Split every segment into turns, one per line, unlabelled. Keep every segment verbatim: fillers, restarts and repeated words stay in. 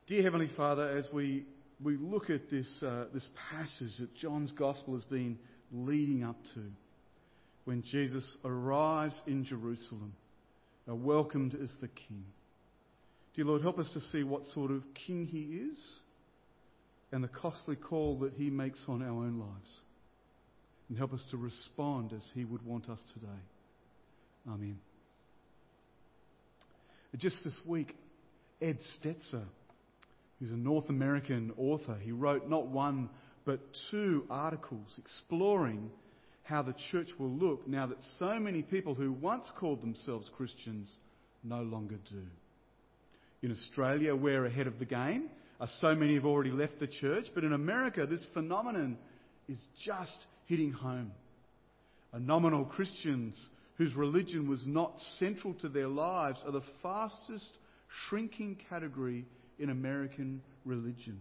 Dear Heavenly Father, as we, we look at this, uh, this passage that John's Gospel has been leading up to, when Jesus arrives in Jerusalem, uh, welcomed as the King. Dear Lord, help us to see what sort of King he is and the costly call that he makes on our own lives. And help us to respond as he would want us today. Amen. Just this week, Ed Stetzer, who's a North American author, he wrote not one but two articles exploring how the church will look now that so many people who once called themselves Christians no longer do. In Australia, we're ahead of the game. Uh, so many have already left the church, but in America, this phenomenon is just hitting home. Uh, nominal Christians whose religion was not central to their lives are the fastest shrinking category in American religion.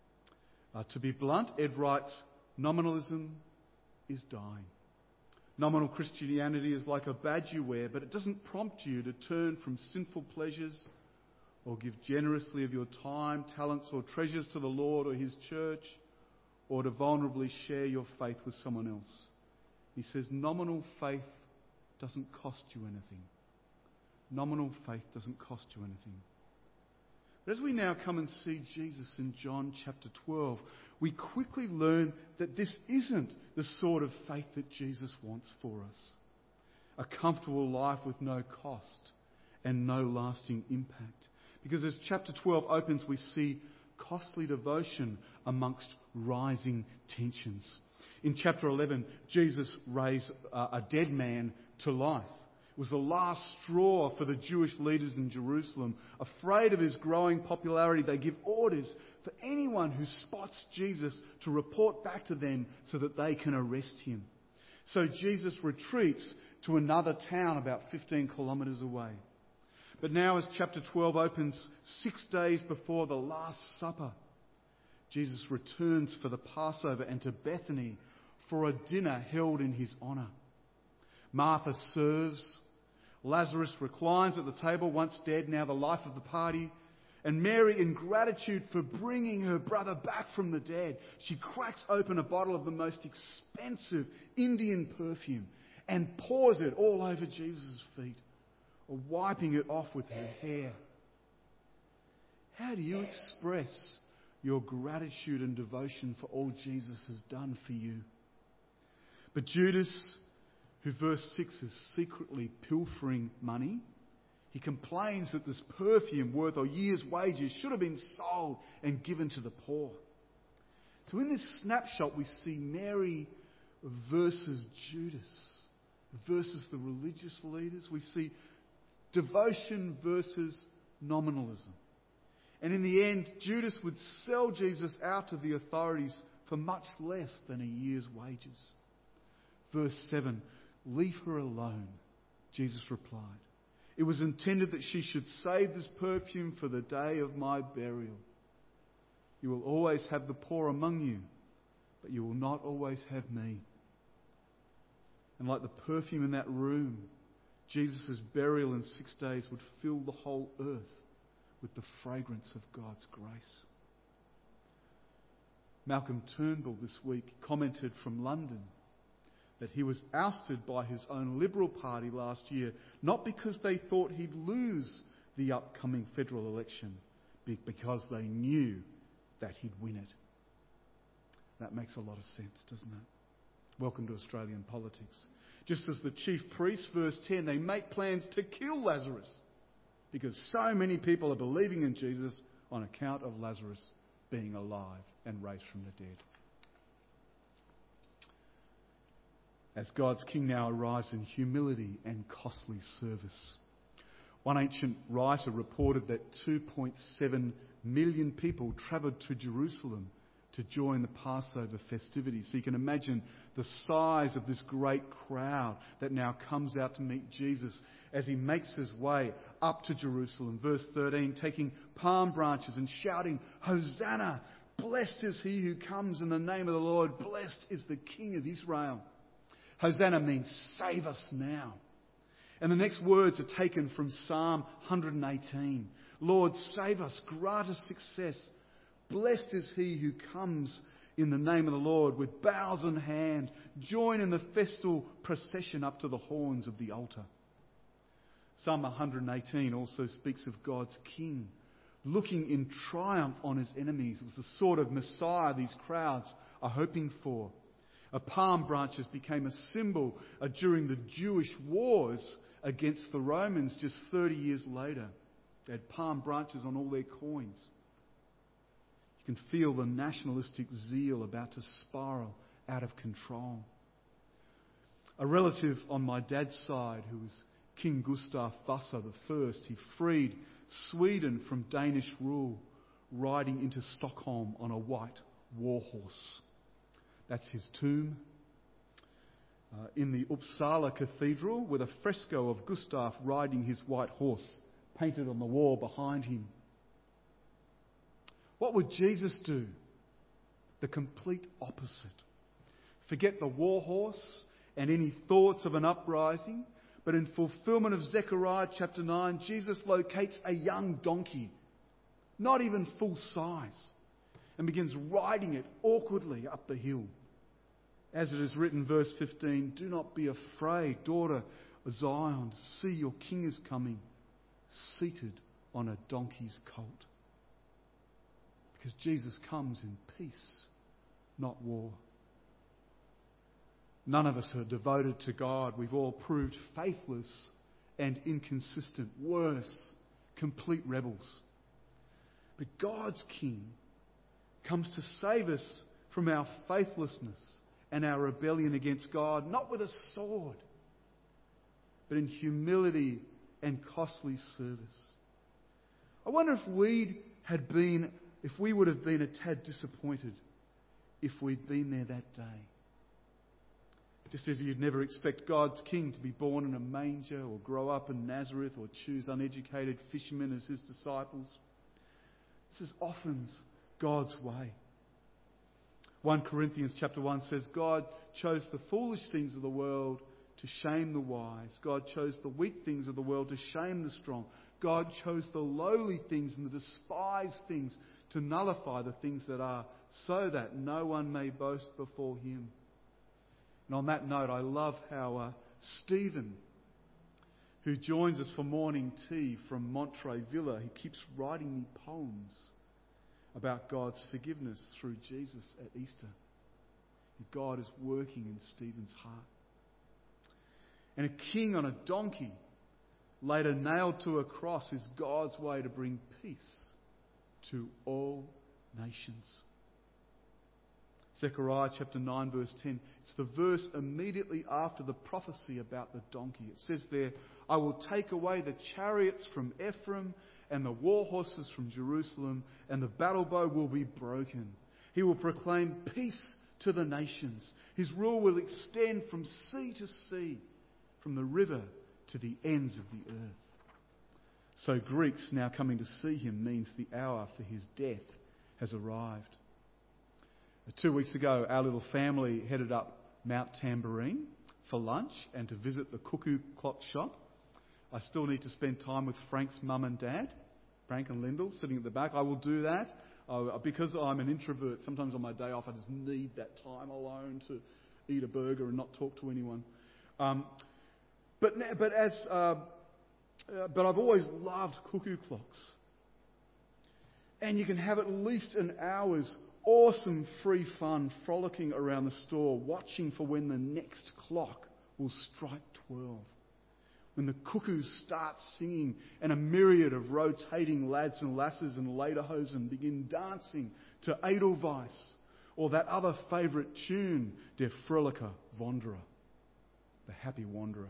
Uh, to be blunt, Ed writes, nominalism is dying. Nominal Christianity is like a badge you wear, but it doesn't prompt you to turn from sinful pleasures or give generously of your time, talents or treasures to the Lord or his church, or to vulnerably share your faith with someone else. He says nominal faith doesn't cost you anything. Nominal faith doesn't cost you anything. But as we now come and see Jesus in John chapter twelve, we quickly learn that this isn't the sort of faith that Jesus wants for us. A comfortable life with no cost and no lasting impact. Because as chapter twelve opens, we see costly devotion amongst rising tensions. In chapter eleven, Jesus raised a dead man to life. It was the last straw for the Jewish leaders in Jerusalem. Afraid of his growing popularity, they give orders for anyone who spots Jesus to report back to them so that they can arrest him. So Jesus retreats to another town about fifteen kilometres away. But now as chapter twelve opens, six days before the Last Supper, Jesus returns for the Passover and to Bethany for a dinner held in his honour. Martha serves. Lazarus reclines at the table, once dead, now the life of the party. And Mary, in gratitude for bringing her brother back from the dead, she cracks open a bottle of the most expensive Indian perfume and pours it all over Jesus' feet, or wiping it off with her hair. How do you express your gratitude and devotion for all Jesus has done for you? But Judas, who verse six is secretly pilfering money, he complains that this perfume worth a year's wages should have been sold and given to the poor. So in this snapshot we see Mary versus Judas, versus the religious leaders. We see devotion versus nominalism. And in the end, Judas would sell Jesus out to the authorities for much less than a year's wages. Verse seven, leave her alone, Jesus replied. It was intended that she should save this perfume for the day of my burial. You will always have the poor among you, but you will not always have me. And like the perfume in that room, Jesus' burial in six days would fill the whole earth with the fragrance of God's grace. Malcolm Turnbull this week commented from London that he was ousted by his own Liberal Party last year, not because they thought he'd lose the upcoming federal election, but because they knew that he'd win it. That makes a lot of sense, doesn't it? Welcome to Australian politics. Just as the chief priests, verse ten, they make plans to kill Lazarus because so many people are believing in Jesus on account of Lazarus being alive and raised from the dead. As God's King now arrives in humility and costly service. One ancient writer reported that two point seven million people travelled to Jerusalem to join the Passover festivities. So you can imagine the size of this great crowd that now comes out to meet Jesus as he makes his way up to Jerusalem. Verse thirteen, taking palm branches and shouting, Hosanna! Blessed is he who comes in the name of the Lord. Blessed is the King of Israel. Hosanna means save us now. And the next words are taken from Psalm one hundred eighteen. Lord, save us, grant us success. Blessed is he who comes in the name of the Lord with boughs in hand. Join in the festal procession up to the horns of the altar. Psalm one hundred eighteen also speaks of God's king looking in triumph on his enemies. It was the sort of Messiah these crowds are hoping for. A palm branches became a symbol uh, during the Jewish wars against the Romans just thirty years later. They had palm branches on all their coins. You can feel the nationalistic zeal about to spiral out of control. A relative on my dad's side, who was King Gustav Vasa the First, he freed Sweden from Danish rule, riding into Stockholm on a white war horse. That's his tomb. Uh, in the Uppsala Cathedral, with a fresco of Gustav riding his white horse painted on the wall behind him. What would Jesus do? The complete opposite. Forget the war horse and any thoughts of an uprising, but in fulfillment of Zechariah chapter nine, Jesus locates a young donkey, not even full size, and begins riding it awkwardly up the hill. As it is written, verse fifteen, do not be afraid, daughter of Zion. See, your king is coming, seated on a donkey's colt. Because Jesus comes in peace, not war. None of us are devoted to God. We've all proved faithless and inconsistent. Worse, complete rebels. But God's King comes to save us from our faithlessness and our rebellion against God, not with a sword, but in humility and costly service. I wonder if we had been, if we would have been a tad disappointed if we'd been there that day. Just as you'd never expect God's King to be born in a manger or grow up in Nazareth or choose uneducated fishermen as his disciples. This is often God's way. First Corinthians chapter one says, God chose the foolish things of the world to shame the wise. God chose the weak things of the world to shame the strong. God chose the lowly things and the despised things to nullify the things that are, so that no one may boast before him. And on that note, I love how uh, Stephen, who joins us for morning tea from Monterey Villa, he keeps writing me poems about God's forgiveness through Jesus at Easter. God is working in Stephen's heart. And a king on a donkey, later nailed to a cross, is God's way to bring peace to all nations. Zechariah chapter nine verse ten, it's the verse immediately after the prophecy about the donkey. It says there, I will take away the chariots from Ephraim and the war horses from Jerusalem, and the battle bow will be broken. He will proclaim peace to the nations. His rule will extend from sea to sea, from the river to the ends of the earth. So Greeks now coming to see him means the hour for his death has arrived. Two weeks ago, our little family headed up Mount Tamborine for lunch and to visit the Cuckoo Clock shop. I still need to spend time with Frank's mum and dad, Frank and Lyndall, sitting at the back. I will do that. Uh, because I'm an introvert, sometimes on my day off I just need that time alone to eat a burger and not talk to anyone. Um, but but as uh, uh, but I've always loved cuckoo clocks. And you can have at least an hour's awesome free fun frolicking around the store, watching for when the next clock will strike twelve. When the cuckoos start singing and a myriad of rotating lads and lasses in lederhosen begin dancing to Edelweiss or that other favourite tune, Der Fröhliche Wanderer, the Happy Wanderer.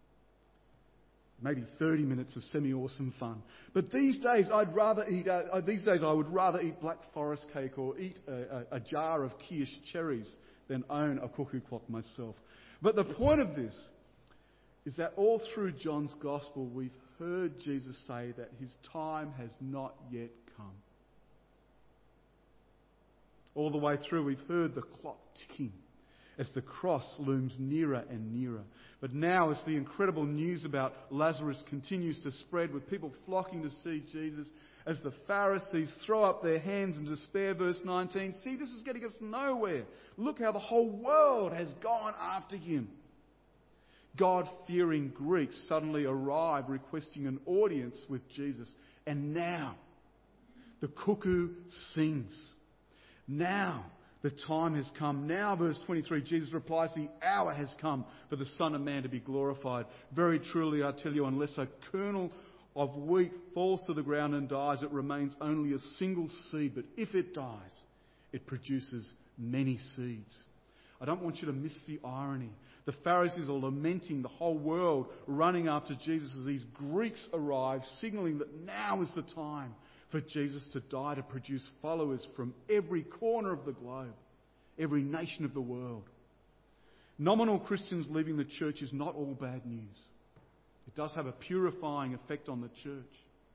Maybe thirty minutes of semi-awesome fun. But these days, I'd rather eat. Uh, these days, I would rather eat Black Forest cake or eat a, a, a jar of Kirsch cherries than own a cuckoo clock myself. But the point of this is that all through John's Gospel, we've heard Jesus say that his time has not yet come. All the way through, we've heard the clock ticking as the cross looms nearer and nearer. But now, as the incredible news about Lazarus continues to spread, with people flocking to see Jesus, as the Pharisees throw up their hands in despair, verse nineteen, see, this is getting us nowhere. Look how the whole world has gone after him. God-fearing Greeks suddenly arrive requesting an audience with Jesus. And now, the cuckoo sings. Now, the time has come. Now, verse twenty-three, Jesus replies, the hour has come for the Son of Man to be glorified. Very truly, I tell you, unless a kernel of wheat falls to the ground and dies, it remains only a single seed. But if it dies, it produces many seeds. I don't want you to miss the irony. The Pharisees are lamenting, the whole world running after Jesus as these Greeks arrive, signalling that now is the time for Jesus to die, to produce followers from every corner of the globe, every nation of the world. Nominal Christians leaving the church is not all bad news. It does have a purifying effect on the church.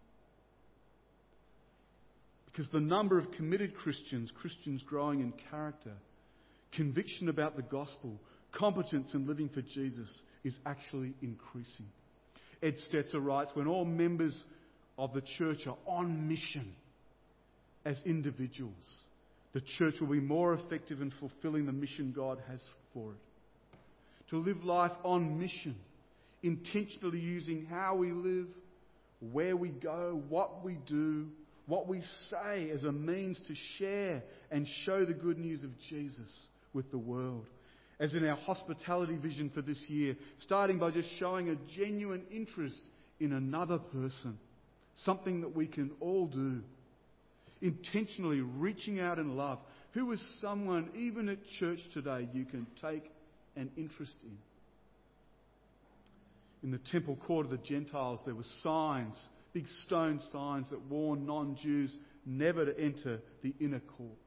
Because the number of committed Christians, Christians growing in character, conviction about the gospel, competence in living for Jesus is actually increasing. Ed Stetzer writes, when all members of the church are on mission as individuals, the church will be more effective in fulfilling the mission God has for it. To live life on mission, intentionally using how we live, where we go, what we do, what we say as a means to share and show the good news of Jesus with the world. As in our hospitality vision for this year, starting by just showing a genuine interest in another person, something that we can all do. Intentionally reaching out in love. Who is someone, even at church today, you can take an interest in? In the temple court of the Gentiles, there were signs, big stone signs that warned non-Jews never to enter the inner courts.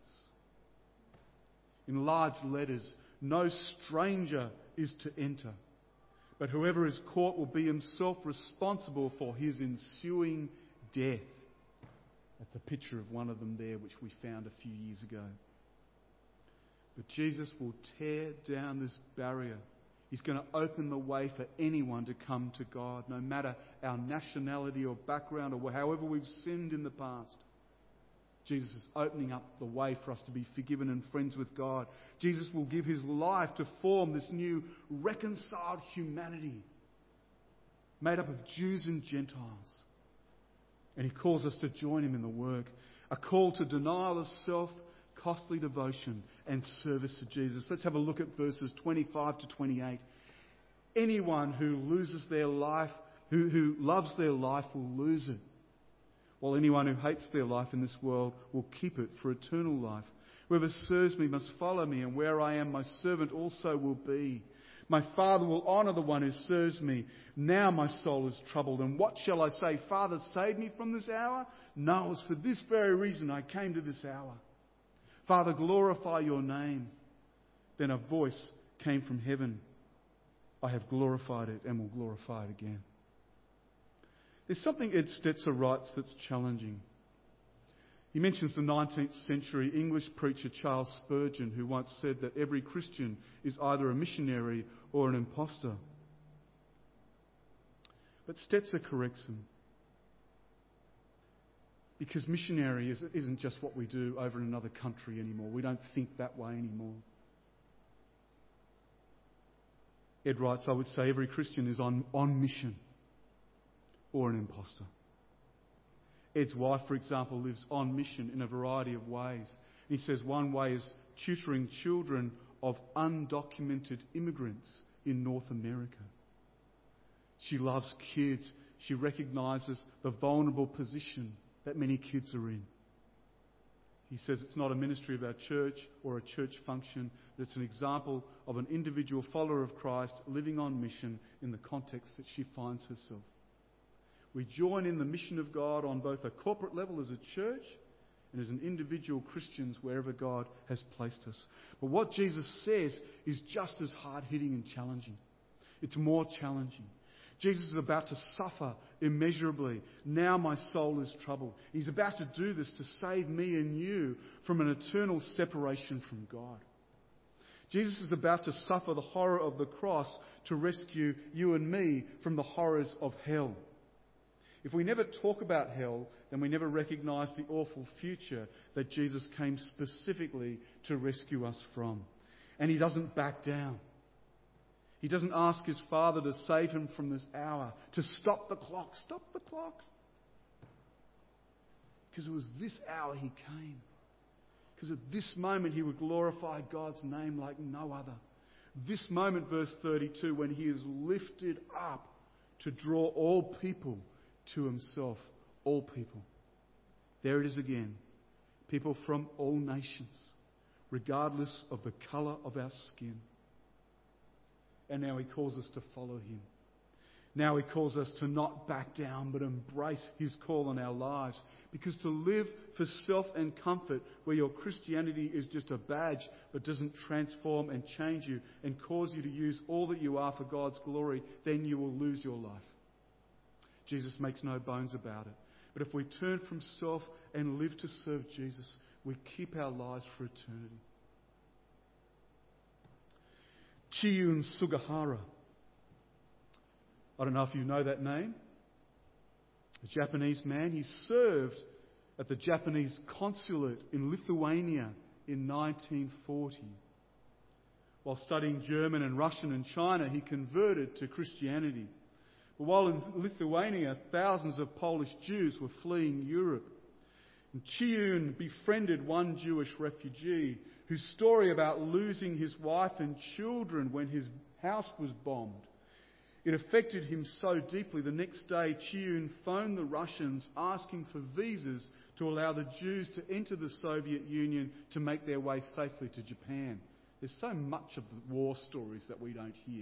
In large letters, no stranger is to enter, but whoever is caught will be himself responsible for his ensuing death. That's a picture of one of them there, which we found a few years ago. But Jesus will tear down this barrier. He's going to open the way for anyone to come to God, no matter our nationality or background or however we've sinned in the past. Jesus is opening up the way for us to be forgiven and friends with God. Jesus will give his life to form this new reconciled humanity made up of Jews and Gentiles. And he calls us to join him in the work. A call to denial of self, costly devotion and service to Jesus. Let's have a look at verses twenty-five to twenty-eight. Anyone who loses their life, who, who loves their life will lose it. While anyone who hates their life in this world will keep it for eternal life. Whoever serves me must follow me, and where I am, my servant also will be. My Father will honour the one who serves me. Now my soul is troubled, and what shall I say? Father, save me from this hour? No, it was for this very reason I came to this hour. Father, glorify your name. Then a voice came from heaven. I have glorified it and will glorify it again. There's something Ed Stetzer writes that's challenging. He mentions the nineteenth century English preacher Charles Spurgeon, who once said that every Christian is either a missionary or an imposter. But Stetzer corrects him. Because missionary is, isn't just what we do over in another country anymore. We don't think that way anymore. Ed writes, I would say every Christian is on, on mission or an imposter. Ed's wife, for example, lives on mission in a variety of ways. He says one way is tutoring children of undocumented immigrants in North America. She loves kids. She recognises the vulnerable position that many kids are in. He says it's not a ministry of our church or a church function, but it's an example of an individual follower of Christ living on mission in the context that she finds herself. We join in the mission of God on both a corporate level as a church and as an individual Christians wherever God has placed us. But what Jesus says is just as hard-hitting and challenging. It's more challenging. Jesus is about to suffer immeasurably. Now my soul is troubled. He's about to do this to save me and you from an eternal separation from God. Jesus is about to suffer the horror of the cross to rescue you and me from the horrors of hell. If we never talk about hell, then we never recognise the awful future that Jesus came specifically to rescue us from. And he doesn't back down. He doesn't ask his Father to save him from this hour, to stop the clock. Stop the clock. Because it was this hour he came. Because at this moment he would glorify God's name like no other. This moment, verse thirty-two, when he is lifted up to draw all people to himself. All people. There it is again. People from all nations, regardless of the colour of our skin. And now he calls us to follow him. Now he calls us to not back down, but embrace his call on our lives. Because to live for self and comfort, where your Christianity is just a badge, but doesn't transform and change you and cause you to use all that you are for God's glory, then you will lose your life. Jesus makes no bones about it. But if we turn from self and live to serve Jesus, we keep our lives for eternity. Chiune Sugihara. I don't know if you know that name. A Japanese man. He served at the Japanese consulate in Lithuania in nineteen forty. While studying German and Russian in China, he converted to Christianity. But while in Lithuania, thousands of Polish Jews were fleeing Europe. And Chiune befriended one Jewish refugee whose story about losing his wife and children when his house was bombed. It affected him so deeply. The next day, Chiune phoned the Russians asking for visas to allow the Jews to enter the Soviet Union to make their way safely to Japan. There's so much of the war stories that we don't hear.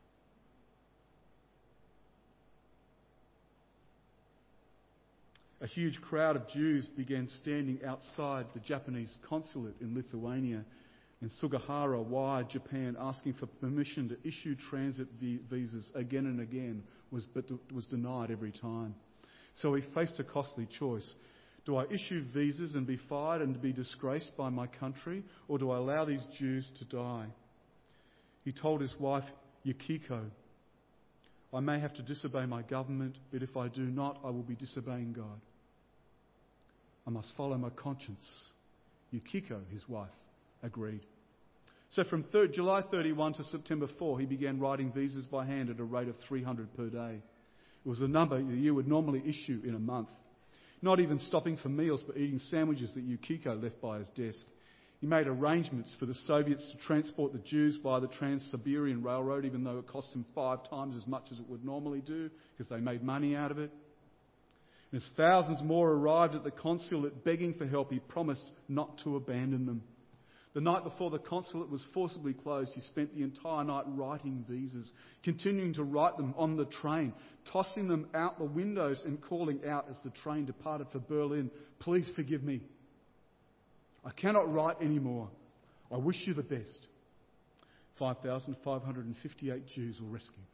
A huge crowd of Jews began standing outside the Japanese consulate in Lithuania, and Sugihara wired Japan asking for permission to issue transit visas again and again, was, but was denied every time. So he faced a costly choice. Do I issue visas and be fired and be disgraced by my country, or do I allow these Jews to die? He told his wife, Yukiko, I may have to disobey my government, but if I do not, I will be disobeying God. I must follow my conscience. Yukiko, his wife, agreed. So from July thirty-first to September fourth, he began writing visas by hand at a rate of three hundred per day. It was a number that you would normally issue in a month. Not even stopping for meals, but eating sandwiches that Yukiko left by his desk. He made arrangements for the Soviets to transport the Jews via the Trans-Siberian Railroad, even though it cost him five times as much as it would normally do, because they made money out of it. And as thousands more arrived at the consulate begging for help, he promised not to abandon them. The night before the consulate was forcibly closed, he spent the entire night writing visas, continuing to write them on the train, tossing them out the windows and calling out as the train departed for Berlin, please forgive me. I cannot write anymore. I wish you the best. five thousand five hundred fifty-eight Jews were rescued.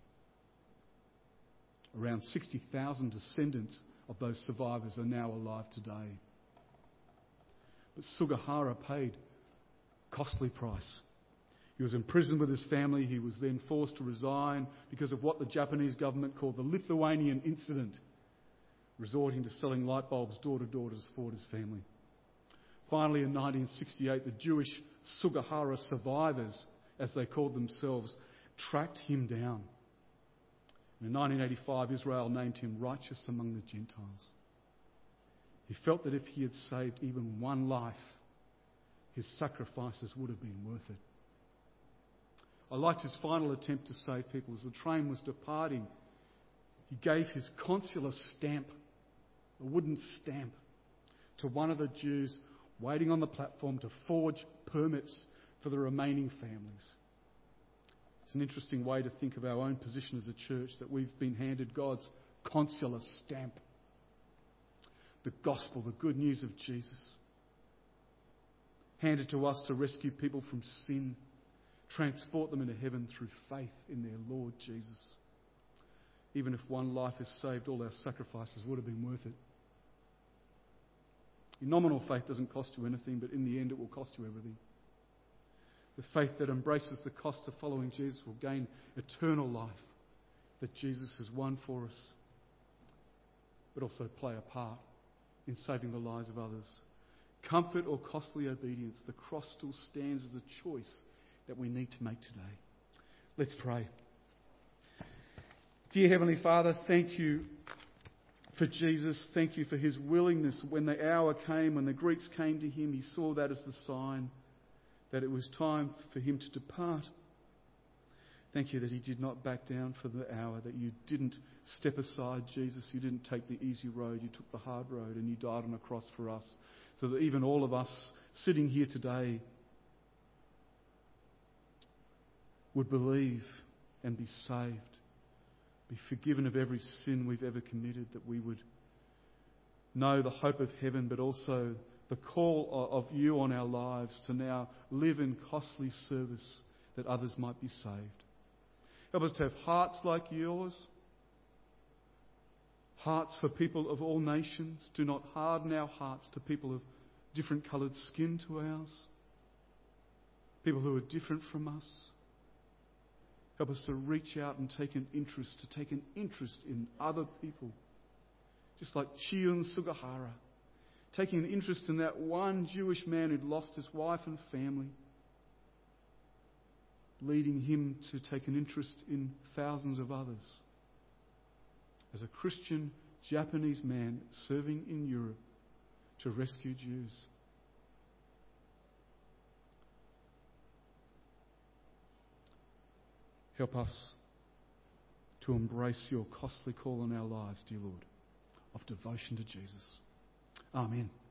Around sixty thousand descendants of those survivors are now alive today. But Sugihara paid a costly price. He was imprisoned with his family. He was then forced to resign because of what the Japanese government called the Lithuanian incident, resorting to selling light bulbs door to door to support his family. Finally, in nineteen sixty-eight, the Jewish Sugihara survivors, as they called themselves, tracked him down. In nineteen eighty-five, Israel named him righteous among the Gentiles. He felt that if he had saved even one life, his sacrifices would have been worth it. I liked his final attempt to save people. As the train was departing, he gave his consular stamp, a wooden stamp, to one of the Jews waiting on the platform to forge permits for the remaining families. It's an interesting way to think of our own position as a church, that we've been handed God's consular stamp. The gospel, the good news of Jesus, handed to us to rescue people from sin, transport them into heaven through faith in their Lord Jesus. Even if one life is saved, all our sacrifices would have been worth it. Your nominal faith doesn't cost you anything, but in the end it will cost you everything. The faith that embraces the cost of following Jesus will gain eternal life that Jesus has won for us, but also play a part in saving the lives of others. Comfort or costly obedience, the cross still stands as a choice that we need to make today. Let's pray. Dear Heavenly Father, thank you for Jesus. Thank you for his willingness. When the hour came, when the Greeks came to him, he saw that as the sign that it was time for him to depart. Thank you that he did not back down for the hour, that you didn't step aside, Jesus. You didn't take the easy road. You took the hard road and you died on a cross for us, so that even all of us sitting here today would believe and be saved, be forgiven of every sin we've ever committed, that we would know the hope of heaven, but also the call of you on our lives to now live in costly service that others might be saved. Help us to have hearts like yours, hearts for people of all nations. Do not harden our hearts to people of different coloured skin to ours, people who are different from us. Help us to reach out and take an interest, to take an interest in other people. Just like Chiun Sugahara, taking an interest in that one Jewish man who'd lost his wife and family, leading him to take an interest in thousands of others. As a Christian Japanese man serving in Europe to rescue Jews. Help us to embrace your costly call on our lives, dear Lord, of devotion to Jesus. Amen.